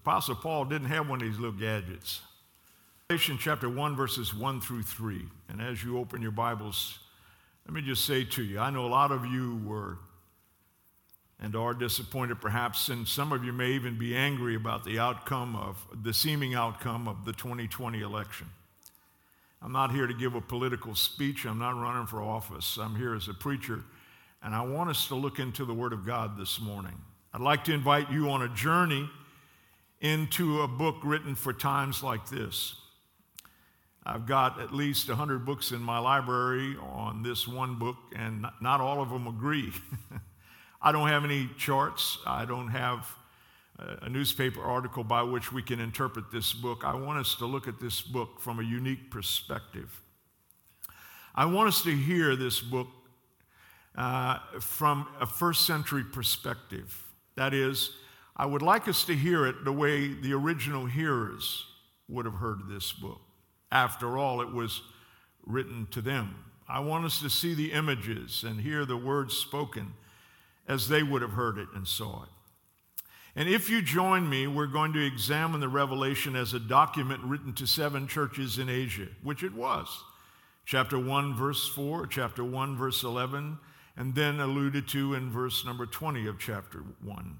Apostle Paul didn't have one of these little gadgets. Revelation chapter 1, verses 1 through 3. And as you open your Bibles, let me just say to you, I know a lot of you were and are disappointed perhaps, and some of you may even be angry about the seeming outcome of the 2020 election. I'm not here to give a political speech. I'm not running for office. I'm here as a preacher, and I want us to look into the Word of God this morning. I'd like to invite you on a journey into a book written for times like this. I've got at least 100 books in my library on this one book, and not all of them agree. I don't have any charts. I don't have a newspaper article by which we can interpret this book. I want us to look at this book from a unique perspective. I want us to hear this book from a first century perspective. That is, I would like us to hear it the way the original hearers would have heard this book. After all, it was written to them. I want us to see the images and hear the words spoken as they would have heard it and saw it. And if you join me, we're going to examine the Revelation as a document written to 7 churches in Asia, which it was. Chapter 1, verse 4, chapter 1, verse 11, and then alluded to in verse number 20 of chapter 1.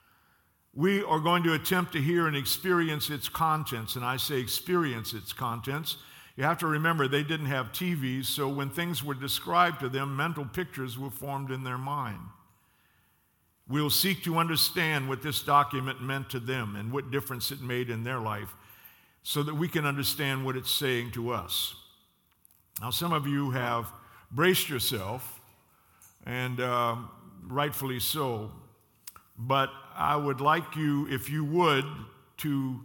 We are going to attempt to hear and experience its contents, and I say experience its contents. You have to remember they didn't have TVs, so when things were described to them, mental pictures were formed in their mind. We'll seek to understand what this document meant to them and what difference it made in their life so that we can understand what it's saying to us. Now, some of you have braced yourself, and rightfully so, but I would like you, if you would, to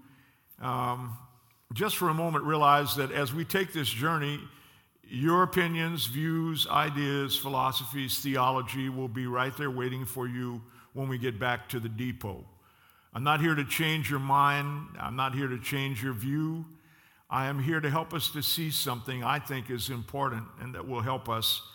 just for a moment realize that as we take this journey, your opinions, views, ideas, philosophies, theology will be right there waiting for you when we get back to the depot. I'm not here to change your mind. I'm not here to change your view. I am here to help us to see something I think is important and that will help us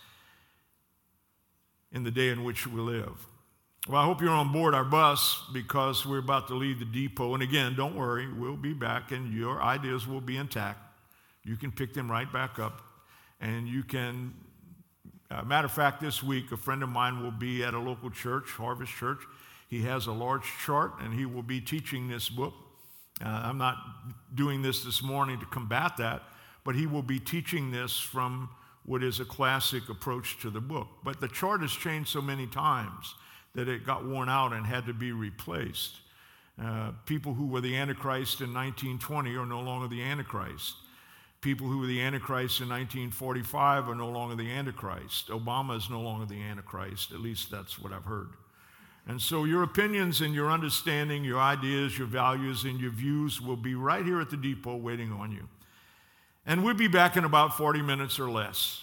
in the day in which we live. Well, I hope you're on board our bus because we're about to leave the depot. And again, don't worry, we'll be back and your ideas will be intact. You can pick them right back up. And you can, matter of fact, this week a friend of mine will be at a local church, Harvest Church. He has a large chart and he will be teaching this book. I'm not doing this morning to combat that, but he will be teaching this from what is a classic approach to the book. But the chart has changed so many times that it got worn out and had to be replaced. People who were the Antichrist in 1920 are no longer the Antichrist. People who were the Antichrist in 1945 are no longer the Antichrist. Obama is no longer the Antichrist. At least that's what I've heard. And so your opinions and your understanding, your ideas, your values, and your views will be right here at the depot waiting on you. And we'll be back in about 40 minutes or less.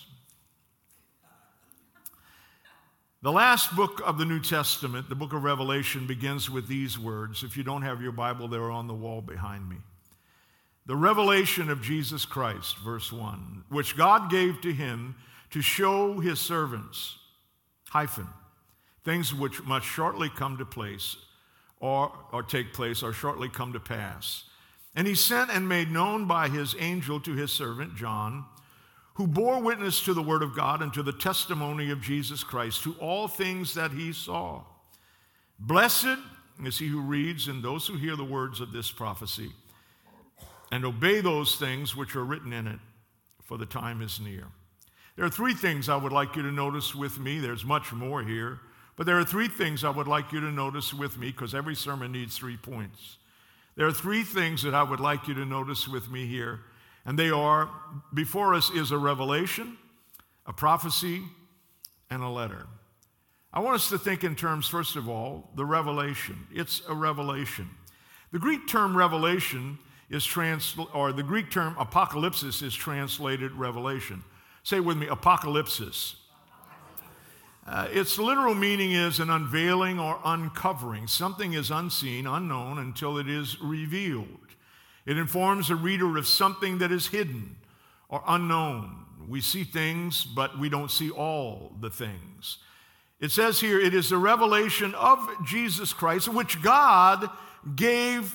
The last book of the New Testament, the book of Revelation, begins with these words. If you don't have your Bible, they're on the wall behind me. The revelation of Jesus Christ, verse 1, which God gave to him to show his servants, things which must shortly come to place, or take place, or shortly come to pass. And he sent and made known by his angel to his servant John, who bore witness to the word of God and to the testimony of Jesus Christ, to all things that he saw. Blessed is he who reads and those who hear the words of this prophecy, and obey those things which are written in it, for the time is near. There are 3 things I would like you to notice with me. There's much more here, but there are 3 things I would like you to notice with me, because every sermon needs 3 points. There are 3 things that I would like you to notice with me here, and they are, before us is a revelation, a prophecy, and a letter. I want us to think in terms, first of all, the revelation. It's a revelation. The Greek term revelation the Greek term apocalypsis is translated revelation. Say it with me, apocalypsis. Its literal meaning is an unveiling or uncovering. Something is unseen, unknown, until it is revealed. It informs a reader of something that is hidden or unknown. We see things, but we don't see all the things. It says here, it is the revelation of Jesus Christ, which God gave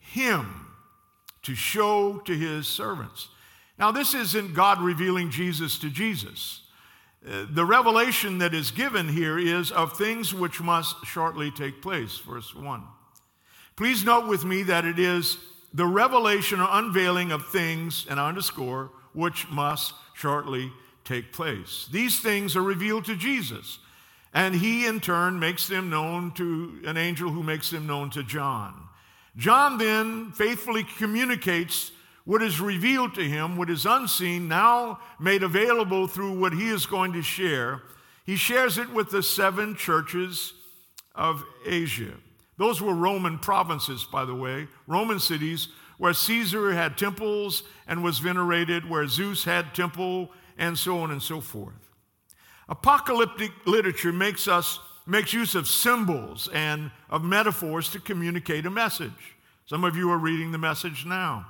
him to show to his servants. Now, this isn't God revealing Jesus to Jesus. The revelation that is given here is of things which must shortly take place, verse 1. Please note with me that it is the revelation or unveiling of things, and I underscore, which must shortly take place. These things are revealed to Jesus, and he in turn makes them known to an angel who makes them known to John. John then faithfully communicates what is revealed to him, what is unseen, now made available through what he is going to share. He shares it with the 7 churches of Asia. Those were Roman provinces, by the way, Roman cities where Caesar had temples and was venerated, where Zeus had temple, and so on and so forth. Apocalyptic literature makes use of symbols and of metaphors to communicate a message. Some of you are reading the message now.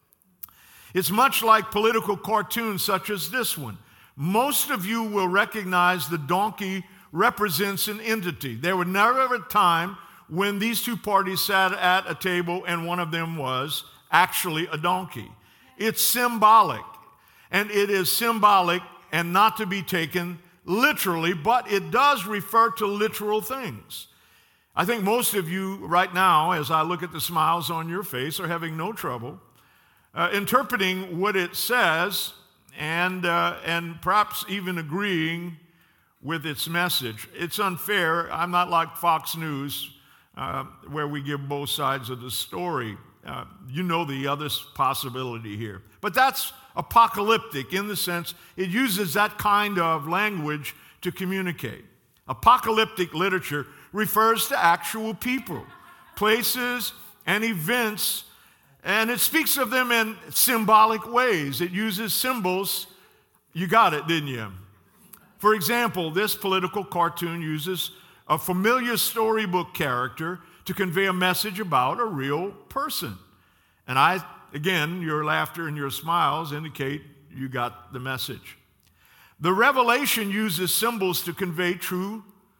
It's much like political cartoons such as this one. Most of you will recognize the donkey represents an entity. There was never a time when these two parties sat at a table and one of them was actually a donkey. It's symbolic, and it is symbolic and not to be taken literally, but it does refer to literal things. I think most of you right now, as I look at the smiles on your face, are having no trouble interpreting what it says and perhaps even agreeing with its message. It's unfair. I'm not like Fox News, where we give both sides of the story. You know the other possibility here. But that's apocalyptic in the sense it uses that kind of language to communicate. Apocalyptic literature refers to actual people, places, and events, and it speaks of them in symbolic ways. It uses symbols. You got it, didn't you? For example, this political cartoon uses a familiar storybook character to convey a message about a real person. And again, your laughter and your smiles indicate you got the message. The Revelation uses symbols to convey true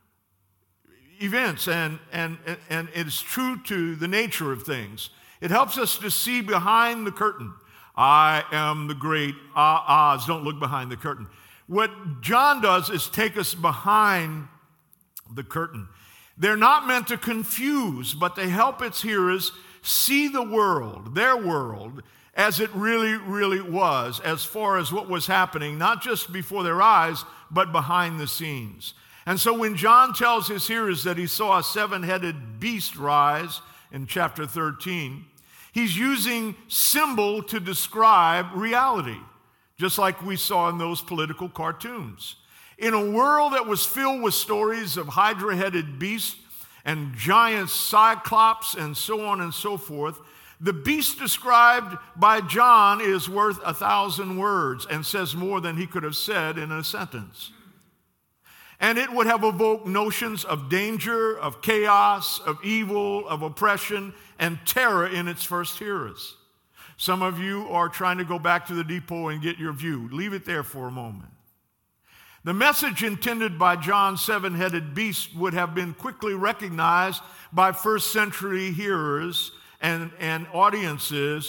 events, and it's true to the nature of things. It helps us to see behind the curtain. I am the great Oz. Don't look behind the curtain. What John does is take us behind the curtain. They're not meant to confuse, but they help its hearers see the world, their world, as it really, really was, as far as what was happening, not just before their eyes, but behind the scenes. And so when John tells his hearers that he saw a 7-headed beast rise in chapter 13, he's using symbol to describe reality, just like we saw in those political cartoons. In a world that was filled with stories of hydra-headed beasts and giant cyclops and so on and so forth, the beast described by John is worth 1,000 words and says more than he could have said in a sentence. And it would have evoked notions of danger, of chaos, of evil, of oppression, and terror in its first hearers. Some of you are trying to go back to the depot and get your view. Leave it there for a moment. The message intended by John's 7-headed beast would have been quickly recognized by first century hearers and audiences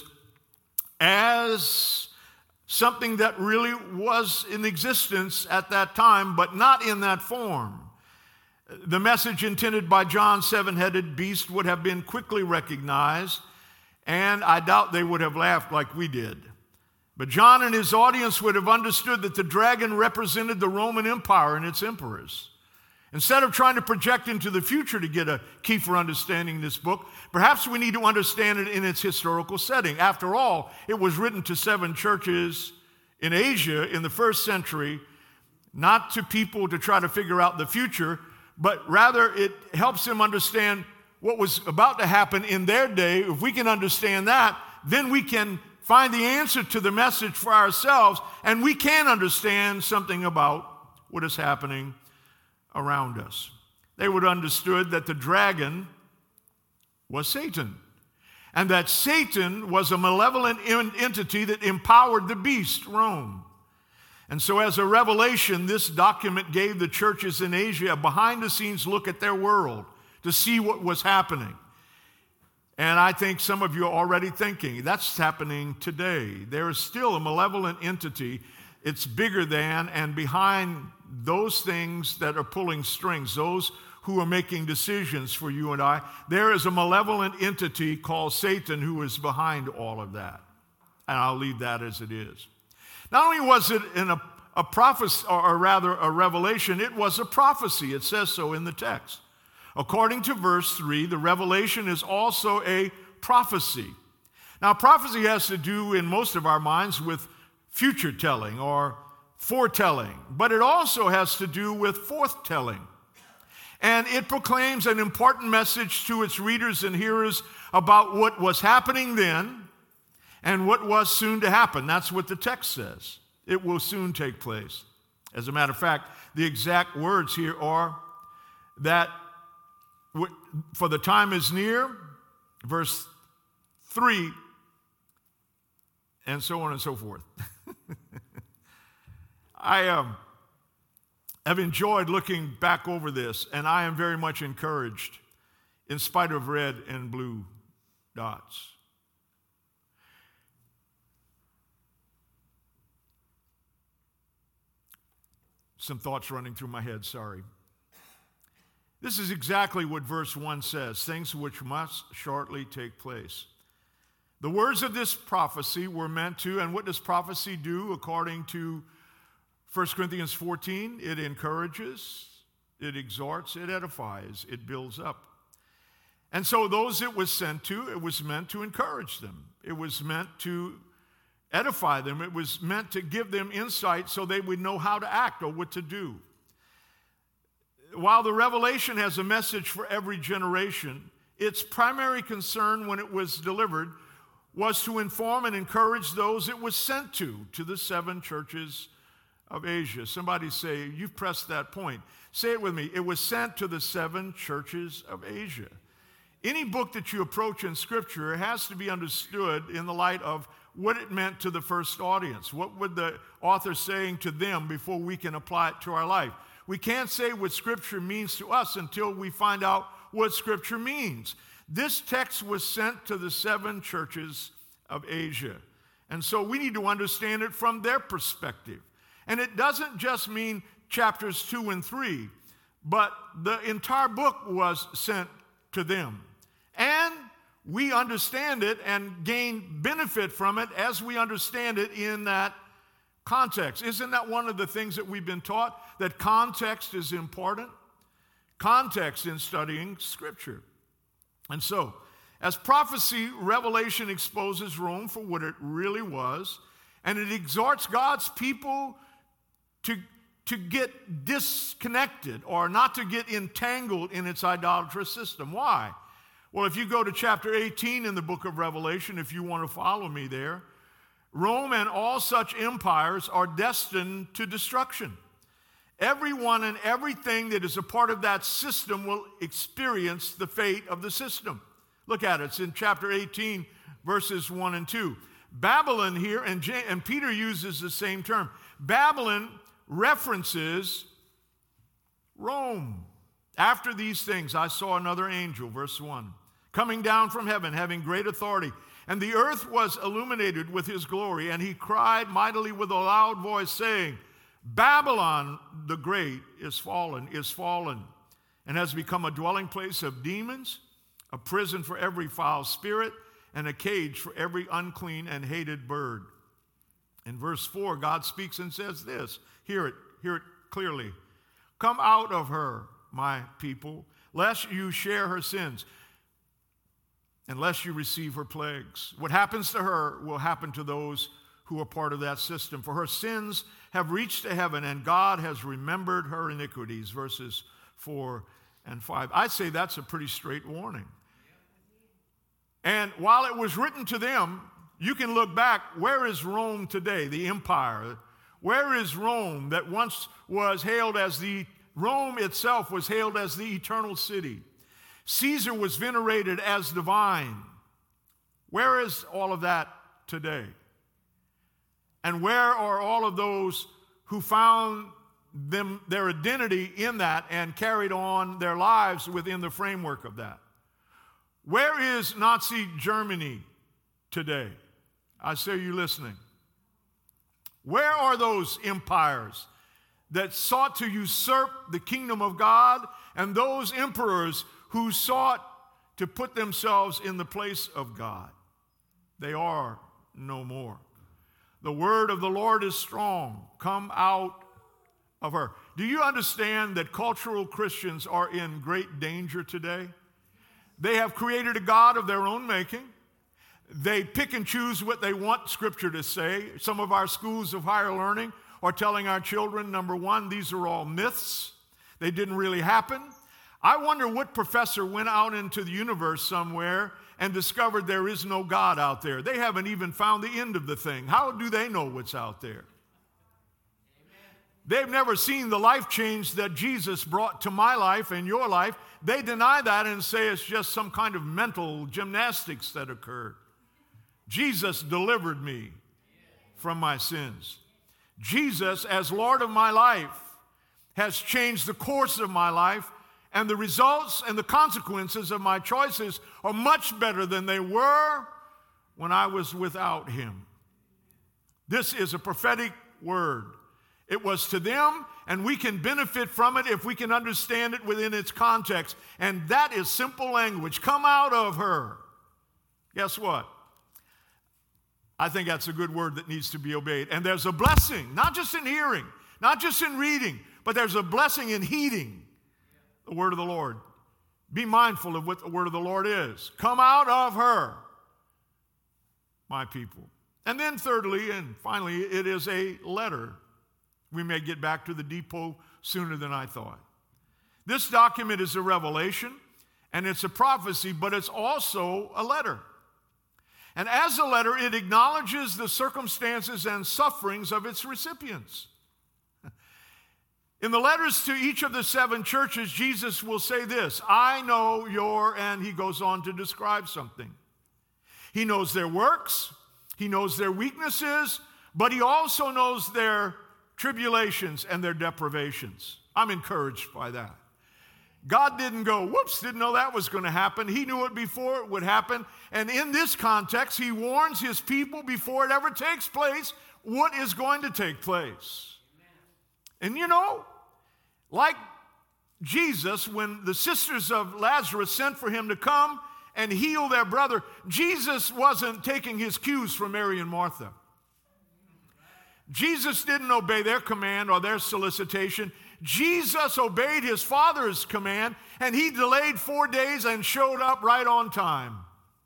as something that really was in existence at that time, but not in that form. The message intended by John's 7-headed beast would have been quickly recognized, and I doubt they would have laughed like we did. But John and his audience would have understood that the dragon represented the Roman Empire and its emperors. Instead of trying to project into the future to get a key for understanding this book, perhaps we need to understand it in its historical setting. After all, it was written to 7 churches in Asia in the first century, not to people to try to figure out the future, but rather it helps them understand what was about to happen in their day. If we can understand that, then we can find the answer to the message for ourselves, and we can understand something about what is happening around us. They would have understood that the dragon was Satan, and that Satan was a malevolent entity that empowered the beast, Rome. And so as a revelation, this document gave the churches in Asia a behind-the-scenes look at their world to see what was happening. And I think some of you are already thinking, that's happening today. There is still a malevolent entity. It's bigger than and behind those things that are pulling strings, those who are making decisions for you and I. There is a malevolent entity called Satan who is behind all of that. And I'll leave that as it is. Not only was it in a prophecy, or rather a revelation, it was a prophecy. It says so in the text. According to verse 3, the revelation is also a prophecy. Now, prophecy has to do, in most of our minds, with future telling or foretelling, but it also has to do with forthtelling. And it proclaims an important message to its readers and hearers about what was happening then and what was soon to happen. That's what the text says. It will soon take place. As a matter of fact, the exact words here are that for the time is near, verse 3, and so on and so forth. I have enjoyed looking back over this, and I am very much encouraged in spite of red and blue dots. Some thoughts running through my head, sorry. This is exactly what verse 1 says, things which must shortly take place. The words of this prophecy were meant to, and what does prophecy do according to 1 Corinthians 14? It encourages, it exhorts, it edifies, it builds up. And so those it was sent to, it was meant to encourage them. It was meant to edify them. It was meant to give them insight so they would know how to act or what to do. While the revelation has a message for every generation, its primary concern when it was delivered was to inform and encourage those it was sent to the 7 churches of Asia. Somebody say, you've pressed that point. Say it with me. It was sent to the 7 churches of Asia. Any book that you approach in Scripture has to be understood in the light of what it meant to the first audience. What would the author saying to them before we can apply it to our life? We can't say what Scripture means to us until we find out what Scripture means. This text was sent to the 7 churches of Asia. And so we need to understand it from their perspective. And it doesn't just mean chapters 2 and 3, but the entire book was sent to them. And we understand it and gain benefit from it as we understand it in that context. Isn't that one of the things that we've been taught? That context is important? Context in studying Scripture. And so, as prophecy, revelation exposes Rome for what it really was, and it exhorts God's people to get disconnected or not to get entangled in its idolatrous system. Why? Well, if you go to chapter 18 in the book of Revelation, if you want to follow me there, Rome and all such empires are destined to destruction. Everyone and everything that is a part of that system will experience the fate of the system. Look at it. It's in chapter 18, verses 1 and 2. Babylon here, and Peter uses the same term. Babylon references Rome. After these things, I saw another angel, verse 1, coming down from heaven, having great authority. And the earth was illuminated with his glory, and he cried mightily with a loud voice, saying, Babylon the great is fallen, and has become a dwelling place of demons, a prison for every foul spirit, and a cage for every unclean and hated bird. In verse 4, God speaks and says this. Hear it clearly. Come out of her, my people, lest you share her sins, unless you receive her plagues. What happens to her will happen to those who are part of that system. For her sins have reached to heaven, and God has remembered her iniquities, verses 4 and 5. I'd say that's a pretty straight warning. And while it was written to them, you can look back. Where is Rome today, the empire? Where is Rome that once was hailed as Rome itself was hailed as the eternal city? Caesar was venerated as divine. Where is all of that today? And where are all of those who found their identity in that and carried on their lives within the framework of that? Where is Nazi Germany today? I say, are you listening? Where are those empires that sought to usurp the kingdom of God, and those emperors who sought to put themselves in the place of God? They are no more. The word of the Lord is strong. Come out of her. Do you understand that cultural Christians are in great danger today? They have created a God of their own making. They pick and choose what they want Scripture to say. Some of our schools of higher learning are telling our children, number one, these are all myths. They didn't really happen. I wonder what professor went out into the universe somewhere and discovered there is no God out there. They haven't even found the end of the thing. How do they know what's out there? They've never seen the life change that Jesus brought to my life and your life. They deny that and say it's just some kind of mental gymnastics that occurred. Jesus delivered me from my sins. Jesus, as Lord of my life, has changed the course of my life, and the results and the consequences of my choices are much better than they were when I was without him. This is a prophetic word. It was to them, and we can benefit from it if we can understand it within its context. And that is simple language. Come out of her. Guess what? I think that's a good word that needs to be obeyed. And there's a blessing, not just in hearing, not just in reading, but there's a blessing in heeding the word of the Lord. Be mindful of what the word of the Lord is. Come out of her, my people. And then thirdly, and finally, it is a letter. We may get back to the depot sooner than I thought. This document is a revelation, and it's a prophecy, but it's also a letter. And as a letter, it acknowledges the circumstances and sufferings of its recipients. In the letters to each of the 7 churches, Jesus will say this, I know your, and he goes on to describe something. He knows their works, he knows their weaknesses, but he also knows their tribulations and their deprivations. I'm encouraged by that. God didn't go, whoops, didn't know that was going to happen. He knew it before it would happen. And in this context, he warns his people before it ever takes place what is going to take place. And you know, like Jesus, when the sisters of Lazarus sent for him to come and heal their brother, Jesus wasn't taking his cues from Mary and Martha. Jesus didn't obey their command or their solicitation. Jesus obeyed his Father's command, and he delayed 4 days and showed up right on time.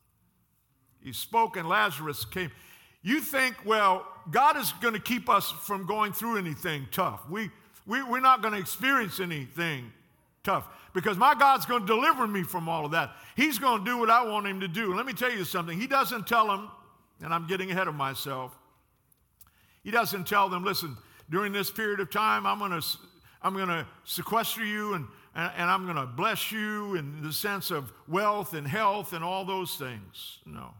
He spoke and Lazarus came. You think, well, God is going to keep us from going through anything tough. We're not going to experience anything tough because my God's going to deliver me from all of that. He's going to do what I want him to do. Let me tell you something. He doesn't tell them, and I'm getting ahead of myself, he doesn't tell them, listen, during this period of time, I'm going to sequester you and I'm going to bless you in the sense of wealth and health and all those things. No.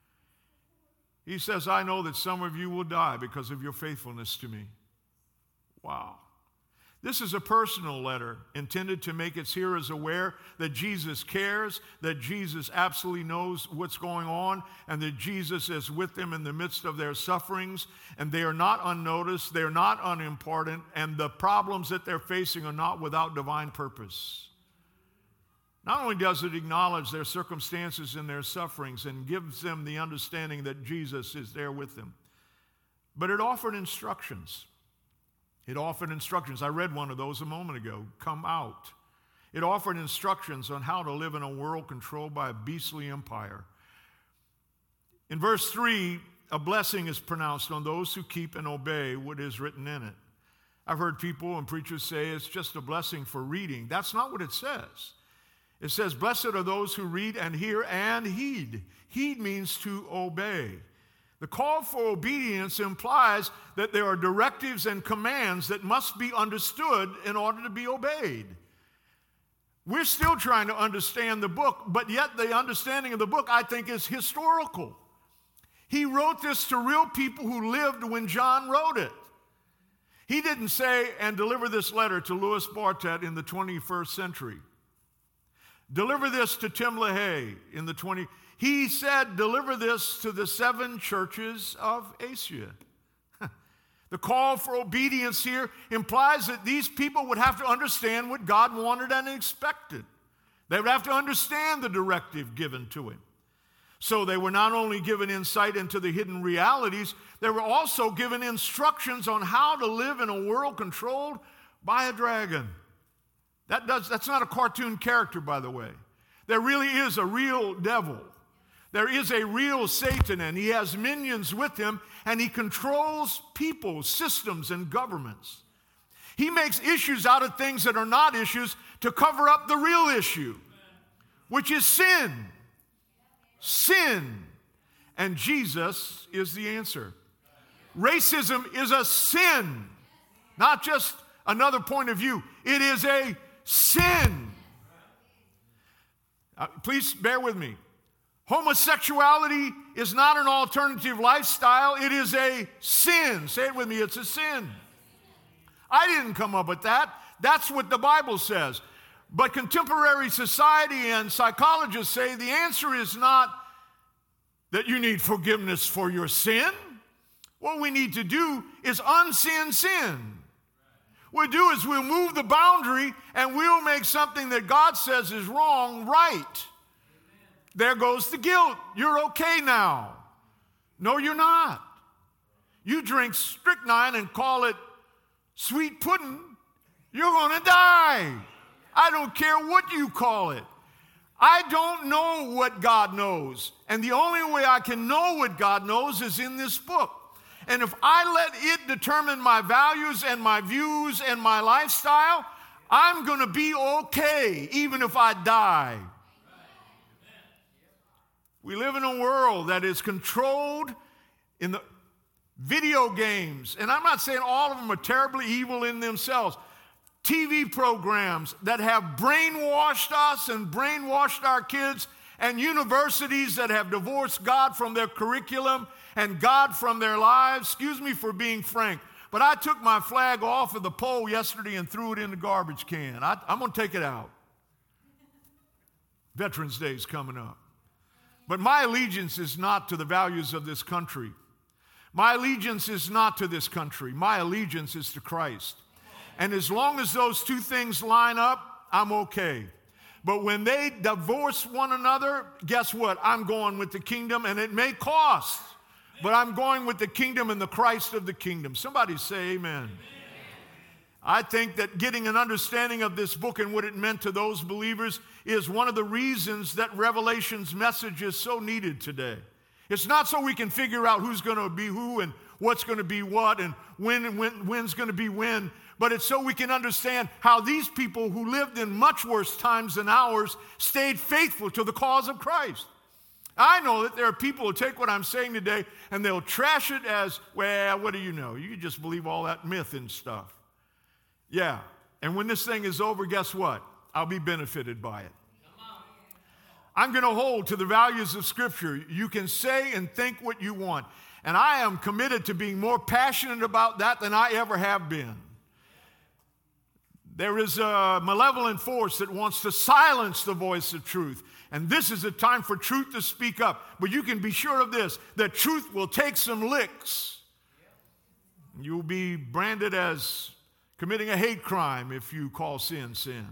He says, I know that some of you will die because of your faithfulness to me. Wow. This is a personal letter intended to make its hearers aware that Jesus cares, that Jesus absolutely knows what's going on, and that Jesus is with them in the midst of their sufferings, and they are not unnoticed, they're not unimportant, and the problems that they're facing are not without divine purpose. Not only does it acknowledge their circumstances and their sufferings and gives them the understanding that Jesus is there with them, but it offered instructions. It offered instructions. I read one of those a moment ago. Come out. It offered instructions on how to live in a world controlled by a beastly empire. In verse 3, a blessing is pronounced on those who keep and obey what is written in it. I've heard people and preachers say it's just a blessing for reading. That's not what it says. It says, blessed are those who read and hear and heed. Heed means to obey. The call for obedience implies that there are directives and commands that must be understood in order to be obeyed. We're still trying to understand the book, but yet the understanding of the book, I think, is historical. He wrote this to real people who lived when John wrote it. He didn't say and deliver this letter to Louis Bartet in the 21st century. Deliver this to Tim LaHaye in the 20. He said, deliver this to the 7 churches of Asia. The call for obedience here implies that these people would have to understand what God wanted and expected. They would have to understand the directive given to him. So they were not only given insight into the hidden realities, they were also given instructions on how to live in a world controlled by a dragon. That's not a cartoon character, by the way. There really is a real devil. There is a real Satan, and he has minions with him, and he controls people, systems, and governments. He makes issues out of things that are not issues to cover up the real issue, which is sin. Sin. And Jesus is the answer. Racism is a sin, not just another point of view. It is a sin. Please bear with me. Homosexuality is not an alternative lifestyle. It is a sin. Say it with me. It's a sin. I didn't come up with that. That's what the Bible says. But contemporary society and psychologists say the answer is not that you need forgiveness for your sin. What we need to do is unsin sin. What we'll do is we'll move the boundary and we'll make something that God says is wrong right. There goes the guilt. You're okay now. No, you're not. You drink strychnine and call it sweet pudding, you're going to die. I don't care what you call it. I don't know what God knows. And the only way I can know what God knows is in this book. And if I let it determine my values and my views and my lifestyle, I'm going to be okay, even if I die. We live in a world that is controlled in the video games. And I'm not saying all of them are terribly evil in themselves. TV programs that have brainwashed us and brainwashed our kids, and universities that have divorced God from their curriculum and God from their lives. Excuse me for being frank, but I took my flag off of the pole yesterday and threw it in the garbage can. I'm going to take it out. Veterans Day is coming up. But my allegiance is not to the values of this country. My allegiance is not to this country. My allegiance is to Christ. And as long as those two things line up, I'm okay. But when they divorce one another, guess what? I'm going with the kingdom, and it may cost, but I'm going with the kingdom and the Christ of the kingdom. Somebody say amen. I think that getting an understanding of this book and what it meant to those believers is one of the reasons that Revelation's message is so needed today. It's not so we can figure out who's going to be who and what's going to be what and when's going to be when, but it's so we can understand how these people who lived in much worse times than ours stayed faithful to the cause of Christ. I know that there are people who take what I'm saying today and they'll trash it as, well, what do you know? You just believe all that myth and stuff. Yeah, and when this thing is over, guess what? I'll be benefited by it. I'm going to hold to the values of Scripture. You can say and think what you want. And I am committed to being more passionate about that than I ever have been. There is a malevolent force that wants to silence the voice of truth. And this is a time for truth to speak up. But you can be sure of this, that truth will take some licks. You will be branded as committing a hate crime if you call sin, sin.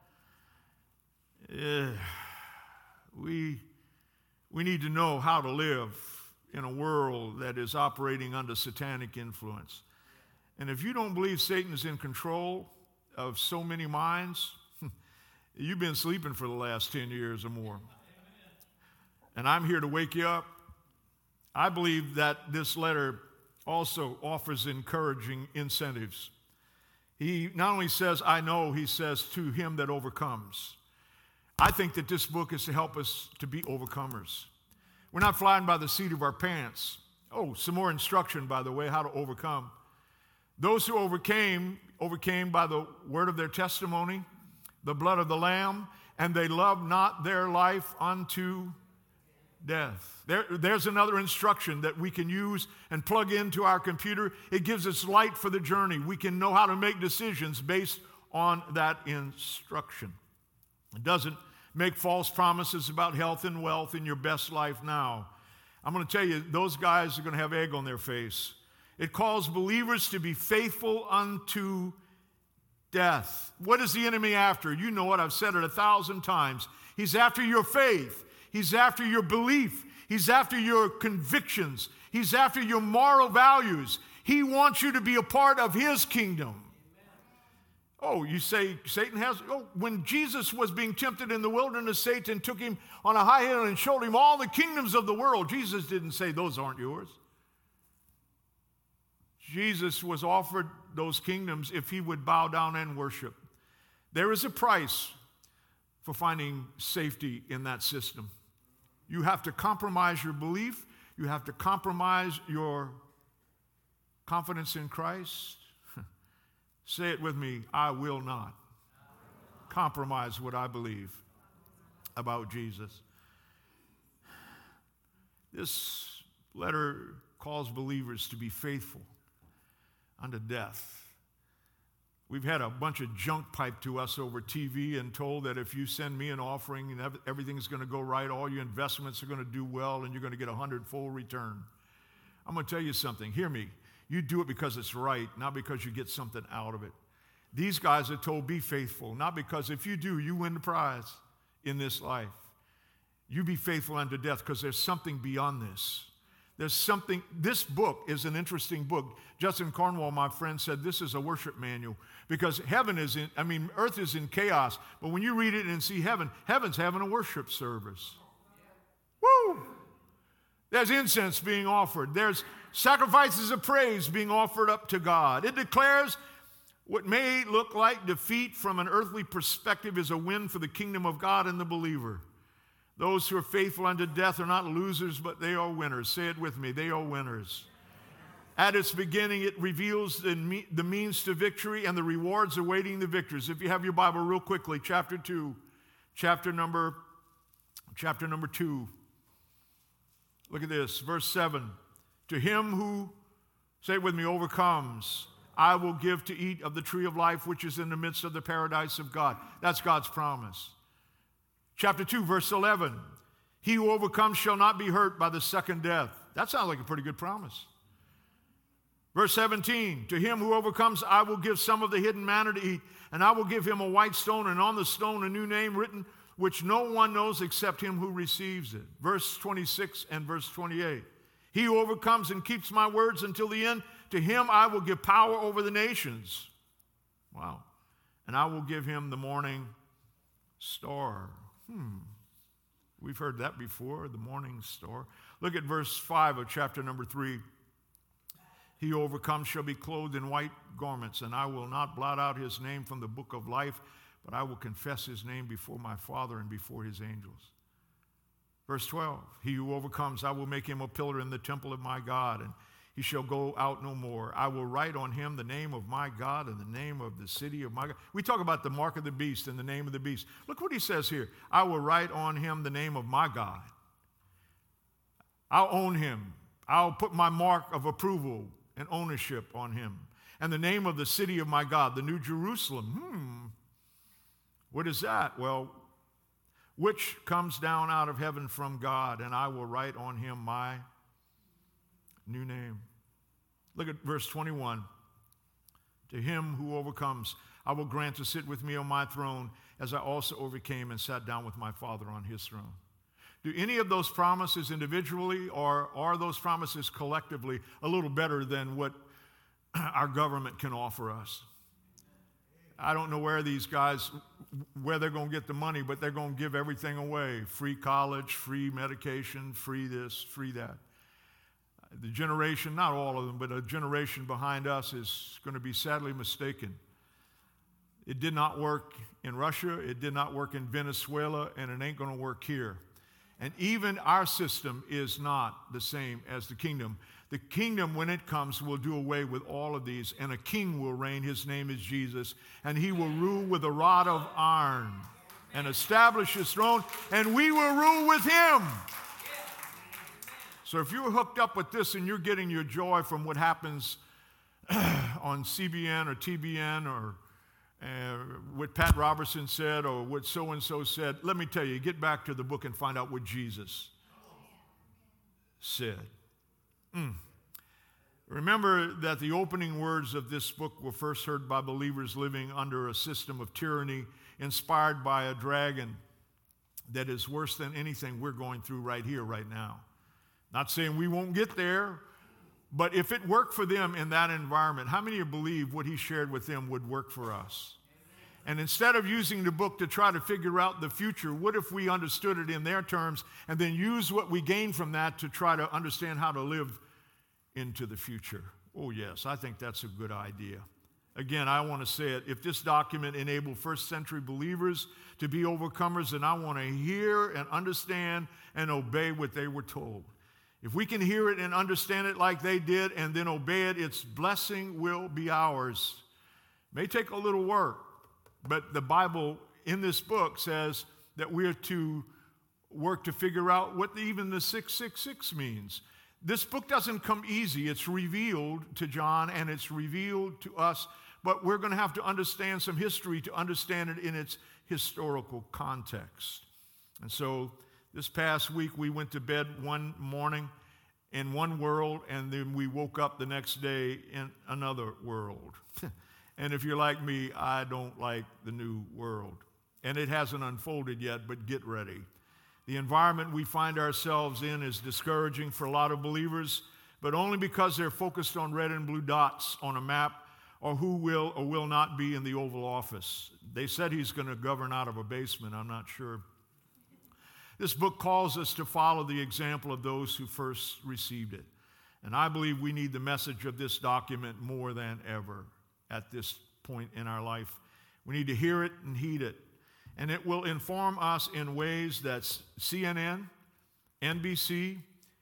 We need to know how to live in a world that is operating under satanic influence. And if you don't believe Satan is in control of so many minds, you've been sleeping for the last 10 years or more. And I'm here to wake you up. I believe that this letter also offers encouraging incentives. He not only says, I know, he says, to him that overcomes. I think that this book is to help us to be overcomers. We're not flying by the seat of our pants. Oh, some more instruction, by the way, how to overcome. Those who overcame by the word of their testimony, the blood of the Lamb, and they loved not their life unto death. There's another instruction that we can use and plug into our computer. It gives us light for the journey. We can know how to make decisions based on that instruction. It doesn't make false promises about health and wealth in your best life now. I'm going to tell you, those guys are going to have egg on their face. It calls believers to be faithful unto death. What is the enemy after? You know it. I've said it 1,000 times. He's after your faith. He's after your belief. He's after your convictions. He's after your moral values. He wants you to be a part of his kingdom. Oh, you say Satan has... Oh, when Jesus was being tempted in the wilderness, Satan took him on a high hill and showed him all the kingdoms of the world. Jesus didn't say, those aren't yours. Jesus was offered those kingdoms if he would bow down and worship. There is a price for finding safety in that system. You have to compromise your belief. You have to compromise your confidence in Christ. Say it with me, I will not compromise what I believe about Jesus. This letter calls believers to be faithful unto death. We've had a bunch of junk piped to us over TV and told that if you send me an offering, everything's going to go right, all your investments are going to do well, and you're going to get a 100-fold return. I'm going to tell you something. Hear me. You do it because it's right, not because you get something out of it. These guys are told, be faithful, not because if you do, you win the prize in this life. You be faithful unto death because there's something beyond this. There's something, this book is an interesting book. Justin Cornwall, my friend, said this is a worship manual because earth is in chaos, but when you read it and see heaven's having a worship service. Woo! There's incense being offered. There's sacrifices of praise being offered up to God. It declares what may look like defeat from an earthly perspective is a win for the kingdom of God and the believer. Those who are faithful unto death are not losers, but they are winners. Say it with me, they are winners. At its beginning, it reveals the means to victory and the rewards awaiting the victors. If you have your Bible real quickly, chapter number 2. Look at this, verse 7. To him who, say it with me, overcomes, I will give to eat of the tree of life, which is in the midst of the paradise of God. That's God's promise. Chapter 2, verse 11. He who overcomes shall not be hurt by the second death. That sounds like a pretty good promise. Verse 17. To him who overcomes, I will give some of the hidden manna to eat, and I will give him a white stone, and on the stone a new name written, which no one knows except him who receives it. Verse 26 and verse 28. He who overcomes and keeps my words until the end, to him I will give power over the nations. Wow. And I will give him the morning star. We've heard that before, the morning star. Look at verse 5 of chapter number 3. He who overcomes shall be clothed in white garments, and I will not blot out his name from the book of life, but I will confess his name before my Father and before his angels. Verse 12, he who overcomes, I will make him a pillar in the temple of my God, and he shall go out no more. I will write on him the name of my God and the name of the city of my God. We talk about the mark of the beast and the name of the beast. Look what he says here. I will write on him the name of my God. I'll own him. I'll put my mark of approval and ownership on him. And the name of the city of my God, the New Jerusalem. What is that? Well, which comes down out of heaven from God, and I will write on him my new name. Look at verse 21. To him who overcomes, I will grant to sit with me on my throne, as I also overcame and sat down with my Father on his throne. Do any of those promises individually, or are those promises collectively a little better than what our government can offer us? I don't know where these guys, where they're going to get the money, but they're going to give everything away. Free college, free medication, free this, free that. The generation, not all of them, but a generation behind us is going to be sadly mistaken. It did not work in Russia, it did not work in Venezuela, and it ain't going to work here. And even our system is not the same as the kingdom. The kingdom, when it comes, will do away with all of these, and a king will reign. His name is Jesus, and he will rule with a rod of iron and establish his throne, and we will rule with him. So if you're hooked up with this and you're getting your joy from what happens on CBN or TBN or what Pat Robertson said or what so-and-so said. Let me tell you, get back to the book and find out what Jesus said. Remember that the opening words of this book were first heard by believers living under a system of tyranny inspired by a dragon that is worse than anything we're going through right here, right now. Not saying we won't get there, but if it worked for them in that environment, how many of you believe what he shared with them would work for us? And instead of using the book to try to figure out the future, what if we understood it in their terms and then use what we gained from that to try to understand how to live into the future? Oh, yes, I think that's a good idea. Again, I want to say it. If this document enabled first century believers to be overcomers, then I want to hear and understand and obey what they were told. If we can hear it and understand it like they did and then obey it, its blessing will be ours. It may take a little work, but the Bible in this book says that we're to work to figure out what even the 666 means. This book doesn't come easy. It's revealed to John and it's revealed to us, but we're going to have to understand some history to understand it in its historical context. And so this past week we went to bed one morning in one world and then we woke up the next day in another world. And if you're like me, I don't like the new world. And it hasn't unfolded yet, but get ready. The environment we find ourselves in is discouraging for a lot of believers, but only because they're focused on red and blue dots on a map or who will or will not be in the Oval Office. They said he's going to govern out of a basement. I'm not sure. This book calls us to follow the example of those who first received it. And I believe we need the message of this document more than ever at this point in our life. We need to hear it and heed it. And it will inform us in ways that CNN, NBC,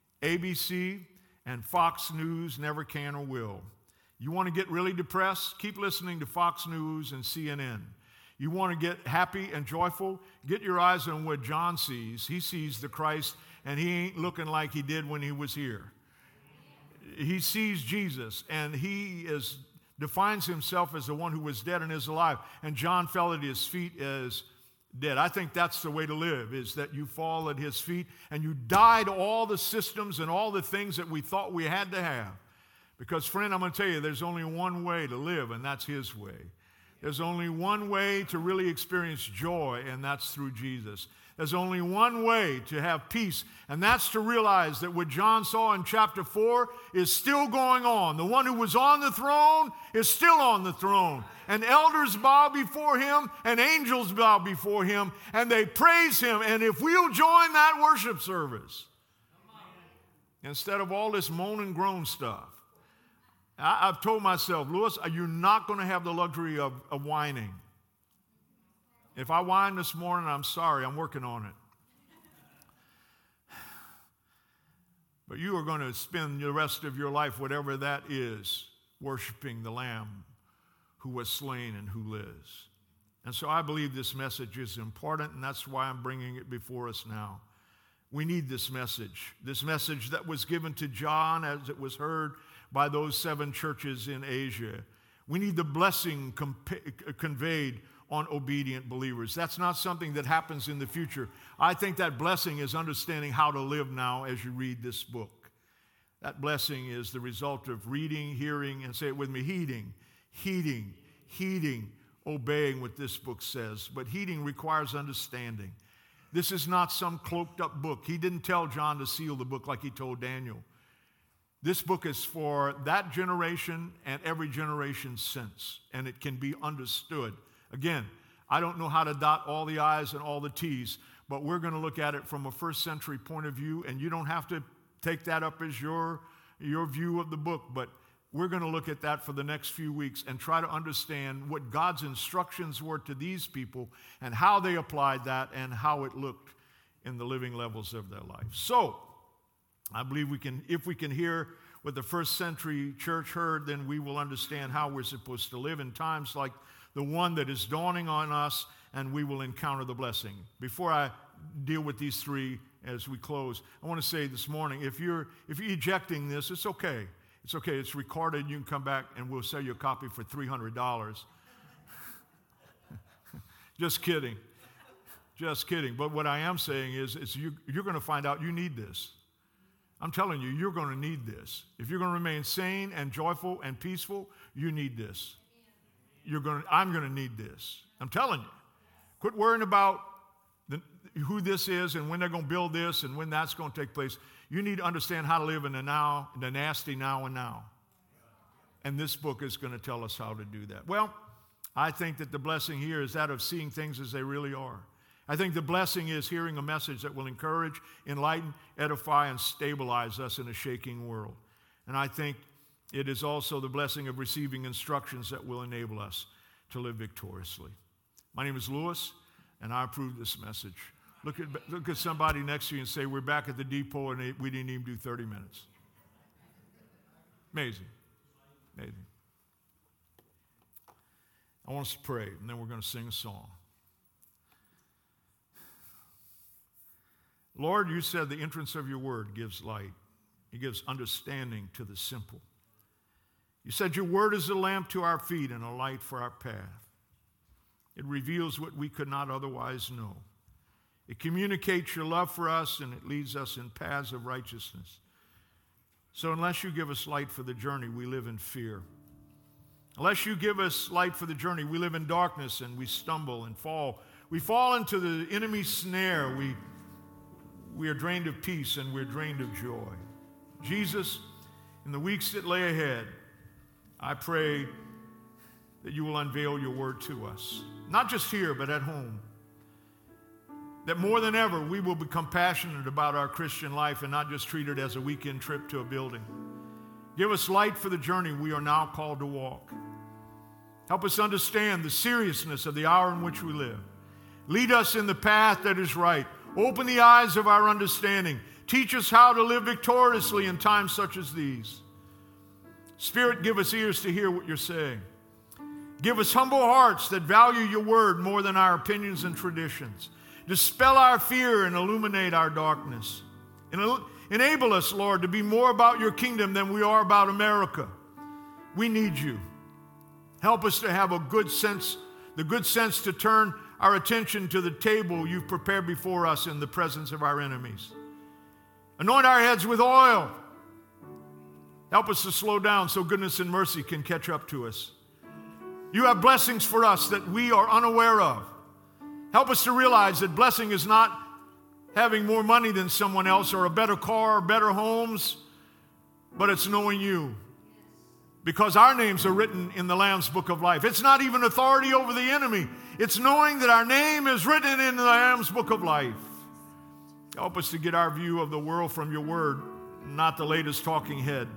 ABC, and Fox News never can or will. You want to get really depressed? Keep listening to Fox News and CNN. You want to get happy and joyful? Get your eyes on what John sees. He sees the Christ, and he ain't looking like he did when he was here. He sees Jesus, and he defines himself as the one who was dead and is alive. And John fell at his feet as dead. I think that's the way to live, is that you fall at his feet and you die to all the systems and all the things that we thought we had to have. Because, friend, I'm going to tell you, there's only one way to live, and that's his way. There's only one way to really experience joy, and that's through Jesus. There's only one way to have peace, and that's to realize that what John saw in chapter 4 is still going on. The one who was on the throne is still on the throne. And elders bow before him, and angels bow before him, and they praise him. And if we'll join that worship service, instead of all this moan and groan stuff, I've told myself, Lewis, you're not going to have the luxury of whining. If I whine this morning, I'm sorry, I'm working on it. But you are going to spend the rest of your life, whatever that is, worshiping the Lamb who was slain and who lives. And so I believe this message is important, and that's why I'm bringing it before us now. We need this message that was given to John as it was heard by those 7 churches in Asia. We need the blessing conveyed on obedient believers. That's not something that happens in the future. I think that blessing is understanding how to live now as you read this book. That blessing is the result of reading, hearing, and say it with me, heeding, obeying what this book says. But heeding requires understanding. This is not some cloaked up book. He didn't tell John to seal the book like he told Daniel. This book is for that generation and every generation since, and it can be understood. Again, I don't know how to dot all the I's and all the T's, but we're going to look at it from a first century point of view, and you don't have to take that up as your view of the book, but we're going to look at that for the next few weeks and try to understand what God's instructions were to these people and how they applied that and how it looked in the living levels of their life. So, I believe if we can hear what the first century church heard, then we will understand how we're supposed to live in times like the one that is dawning on us, and we will encounter the blessing. Before I deal with these 3 as we close, I want to say this morning, if you're ejecting this, it's okay. It's okay. It's recorded. You can come back, and we'll sell you a copy for $300. Just kidding. Just kidding. But what I am saying is you're going to find out you need this. I'm telling you, you're going to need this. If you're going to remain sane and joyful and peaceful, you need this. I'm going to need this. I'm telling you. Quit worrying about who this is and when they're going to build this and when that's going to take place. You need to understand how to live in the now, the nasty now and now. And this book is going to tell us how to do that. Well, I think that the blessing here is that of seeing things as they really are. I think the blessing is hearing a message that will encourage, enlighten, edify, and stabilize us in a shaking world. And I think it is also the blessing of receiving instructions that will enable us to live victoriously. My name is Lewis, and I approve this message. Look at somebody next to you and say, we're back at the depot, and we didn't even do 30 minutes. Amazing. Amazing. I want us to pray, and then we're going to sing a song. Lord, you said the entrance of your word gives light. It gives understanding to the simple. You said your word is a lamp to our feet and a light for our path. It reveals what we could not otherwise know. It communicates your love for us, and it leads us in paths of righteousness. So unless you give us light for the journey, we live in fear. Unless you give us light for the journey, we live in darkness and we stumble and fall. We fall into the enemy's snare. We are drained of peace and we're drained of joy. Jesus, in the weeks that lay ahead, I pray that you will unveil your word to us. Not just here, but at home. That more than ever, we will become passionate about our Christian life and not just treat it as a weekend trip to a building. Give us light for the journey we are now called to walk. Help us understand the seriousness of the hour in which we live. Lead us in the path that is right. Open the eyes of our understanding. Teach us how to live victoriously in times such as these. Spirit, give us ears to hear what you're saying. Give us humble hearts that value your word more than our opinions and traditions. Dispel our fear and illuminate our darkness. Enable us, Lord, to be more about your kingdom than we are about America. We need you. Help us to have the good sense to turn our attention to the table you've prepared before us in the presence of our enemies. Anoint our heads with oil. Help us to slow down so goodness and mercy can catch up to us. You have blessings for us that we are unaware of. Help us to realize that blessing is not having more money than someone else or a better car or better homes, but it's knowing you. Because our names are written in the Lamb's Book of Life. It's not even authority over the enemy. It's knowing that our name is written in the Lamb's Book of Life. Help us to get our view of the world from your word, not the latest talking head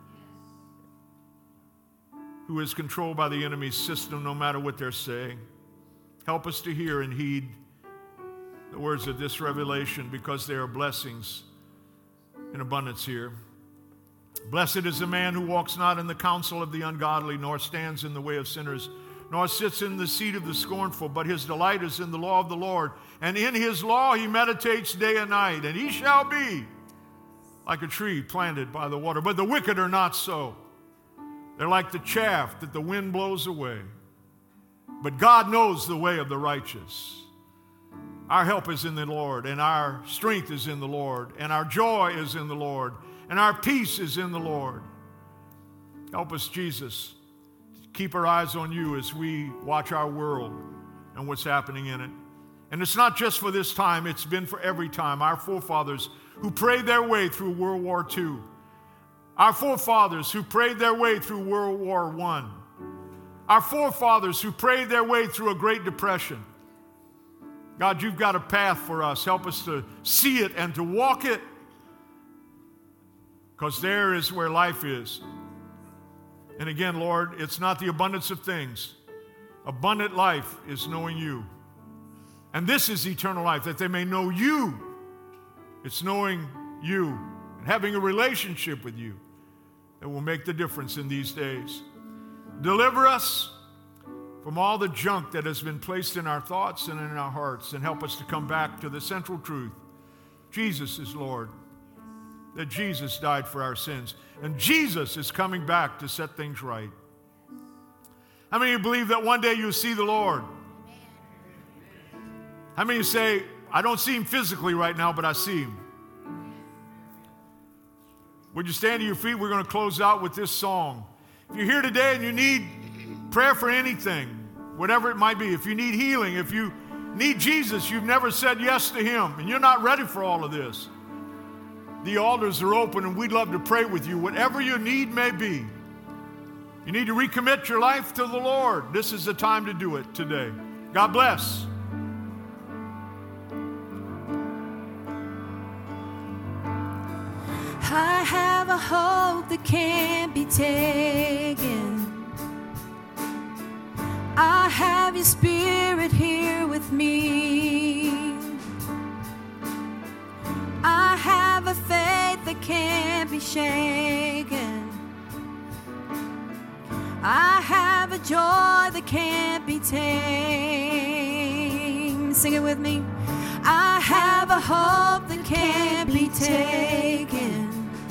who is controlled by the enemy's system no matter what they're saying. Help us to hear and heed the words of this revelation because there are blessings in abundance here. Blessed is the man who walks not in the counsel of the ungodly, nor stands in the way of sinners, nor sits in the seat of the scornful, but his delight is in the law of the Lord. And in his law he meditates day and night, and he shall be like a tree planted by the water. But the wicked are not so. They're like the chaff that the wind blows away. But God knows the way of the righteous. Our help is in the Lord, and our strength is in the Lord, and our joy is in the Lord, and our peace is in the Lord. Help us, Jesus, to keep our eyes on you as we watch our world and what's happening in it. And it's not just for this time, it's been for every time. Our forefathers who prayed their way through World War II. Our forefathers who prayed their way through World War I. Our forefathers who prayed their way through a Great Depression. God, you've got a path for us. Help us to see it and to walk it, because there is where life is. And again, Lord, it's not the abundance of things. Abundant life is knowing you. And this is eternal life, that they may know you. It's knowing you and having a relationship with you that will make the difference in these days. Deliver us from all the junk that has been placed in our thoughts and in our hearts, and help us to come back to the central truth. Jesus is Lord. That Jesus died for our sins. And Jesus is coming back to set things right. How many of you believe that one day you'll see the Lord? How many say, I don't see him physically right now, but I see him? Would you stand to your feet? We're going to close out with this song. If you're here today and you need prayer for anything, whatever it might be, if you need healing, if you need Jesus, you've never said yes to him, and you're not ready for all of this, the altars are open, and we'd love to pray with you. Whatever your need may be, you need to recommit your life to the Lord. This is the time to do it today. God bless. I have a hope that can't be taken. I have your spirit here with me. I have a faith that can't be shaken. I have a joy that can't be tamed. Sing it with me. I have a hope that can't be taken.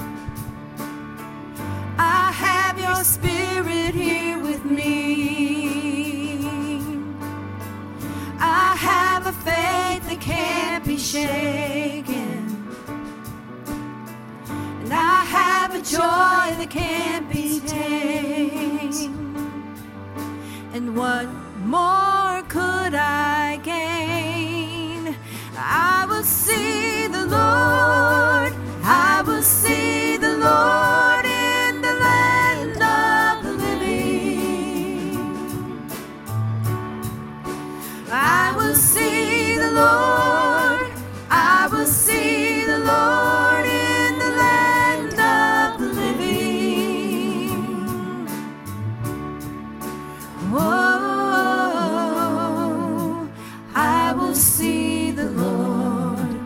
I have your spirit here with me. I have a faith that can't be shaken. And I have a joy that can't be tamed. And what more could I gain? I will see the Lord. I will see the Lord in the land of the living. I will see the Lord. I will see the Lord in the land of the living. Oh, I will see the Lord.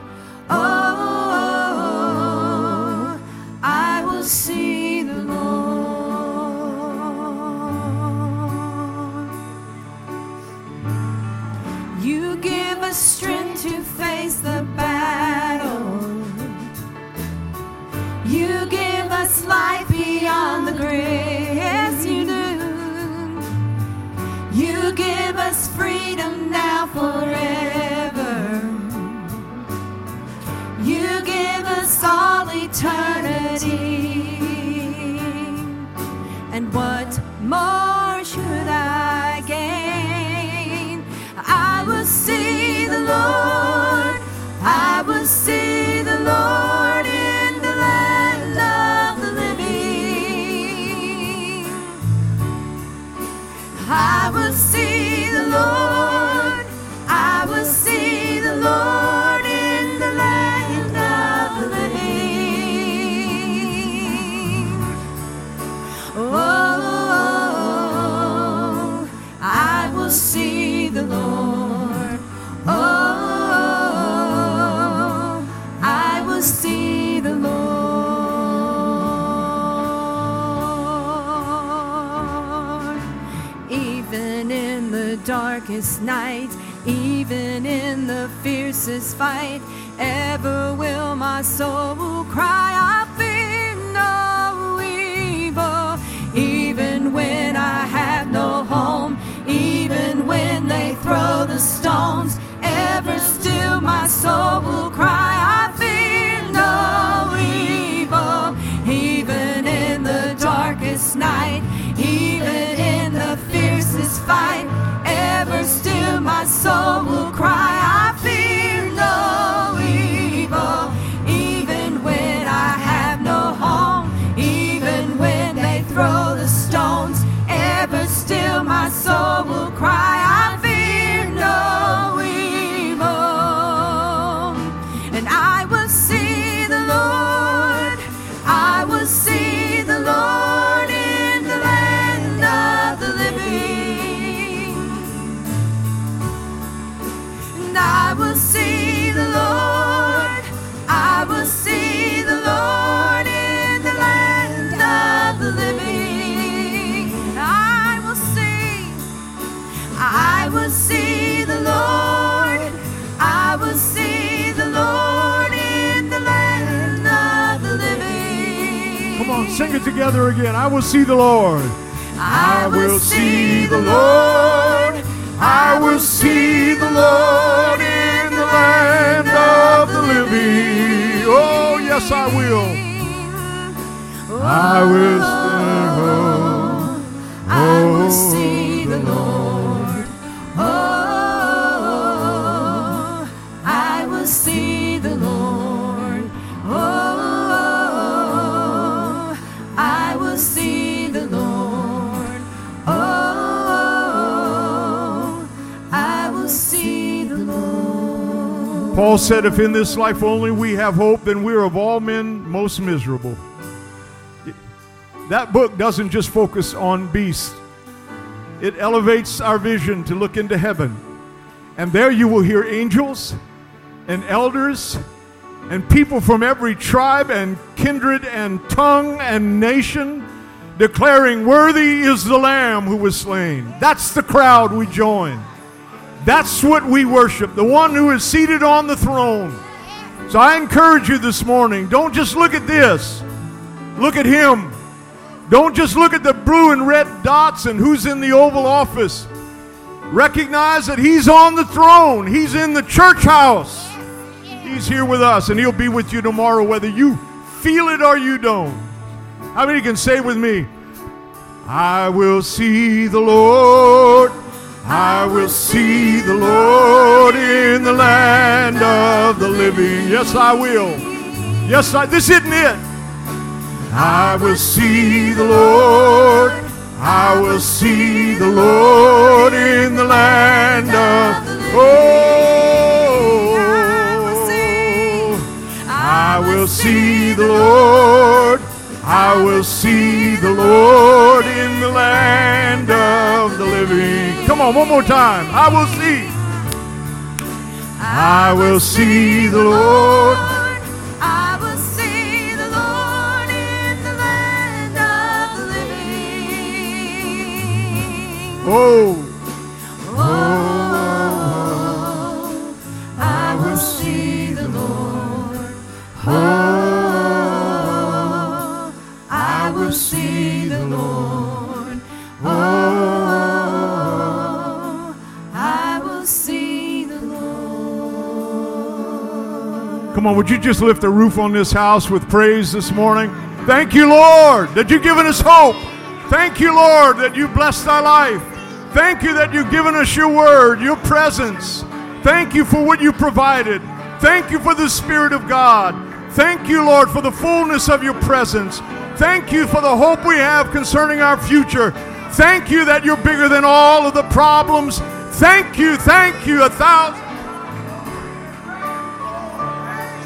Oh, I will see the Lord. You give us strength to face the battle. You give us life beyond the grave. Yes, you do. You give us freedom now forever. You give us all eternity. And what more should I gain? I will see the Lord. I will see the Lord in the land of the living. I will see the Lord. I will see the Lord in the land of the living. Oh, I will see the Lord. Oh, I will see the Lord. Even in the darkest night, even in the fiercest fight, ever will my soul cry, I fear no evil. Even when I have no home, even when they throw the stones, ever still my soul will cry, I fear no evil. Even in the darkest night, even in the fiercest fight, ever still my soul will cry, I fear no evil. Even when I have no home, even when they throw the stones, ever still my soul will cry, I fear no evil. And I will see the Lord. I will see the Lord in the land of the living. And I will see the Lord. I will see the Lord in the land of the living. I will see the Lord. I will see the Lord in the land of the living. Come on, sing it together again. I will see the Lord. I will see the Lord. I will see the Lord in land of the living. Oh, yes, I will. I will sing. I will see the Lord. Oh, I will see the Lord. Oh, I will see the Lord. Oh, I will see the Lord. Paul said, if in this life only we have hope, then we're of all men most miserable. That book doesn't just focus on beasts. It elevates our vision to look into heaven. And there you will hear angels and elders and people from every tribe and kindred and tongue and nation declaring, worthy is the Lamb who was slain. That's the crowd we join. That's what we worship, the one who is seated on the throne. So I encourage you this morning, don't just look at this. Look at Him. Don't just look at the blue and red dots and who's in the Oval Office. Recognize that He's on the throne. He's in the church house. He's here with us, and He'll be with you tomorrow whether you feel it or you don't. How many can say with me, I will see the Lord. I will see the Lord in the land of the living. Yes, I will. Yes, this isn't it. I will see the Lord. I will see the Lord in the land of I will see the Lord. I will see the Lord in the land of the living. Come on, one more time. I will see. I will see the Lord. I will see the Lord in the land of the living. Oh. I will see the Lord. Oh, I will see the Lord. Oh, I will see the Lord. Come on, would you just lift the roof on this house with praise this morning? Thank you, Lord, that you've given us hope. Thank you, Lord, that you blessed our life. Thank you that you've given us your word, your presence. Thank you for what you provided. Thank you for the Spirit of God. Thank you, Lord, for the fullness of your presence. Thank you for the hope we have concerning our future. Thank you that you're bigger than all of the problems. Thank you, 1,000.